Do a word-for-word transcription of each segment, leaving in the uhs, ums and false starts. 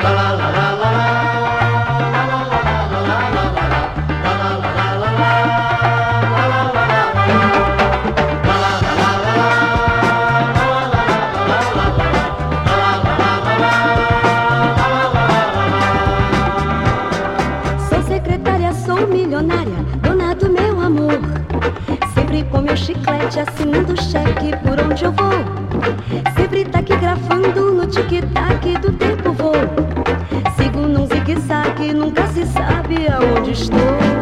Chiclete assinando cheque por onde eu vou. Sempre taquigrafando no tic-tac do tempo vou. Sigo num zigue-zague, nunca se sabe aonde estou.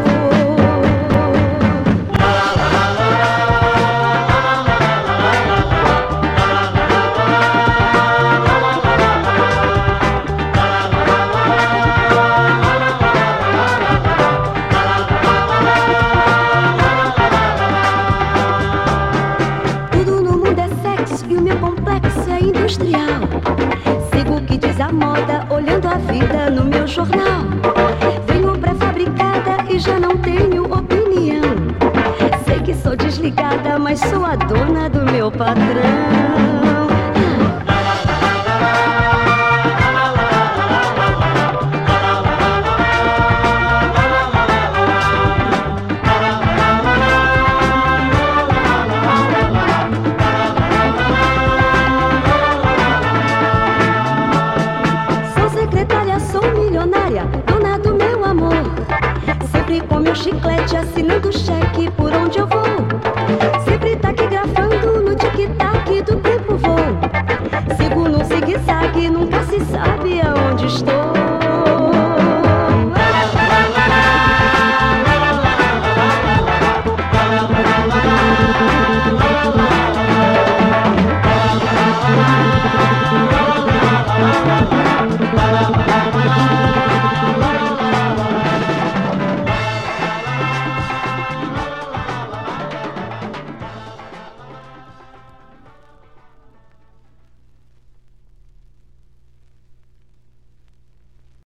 Sigo o que diz a moda, olhando a vida no meu jornal. Venho pré-fabricada e já não tenho opinião. Sei que sou desligada, mas sou a dona do meu patrão. Dona do meu amor, sempre com meu chiclete assinando cheque por onde eu vou. Sempre taquigrafando no tic-tac do tempo vou. Sigo no zigue-zague, nunca se sabe aonde estou.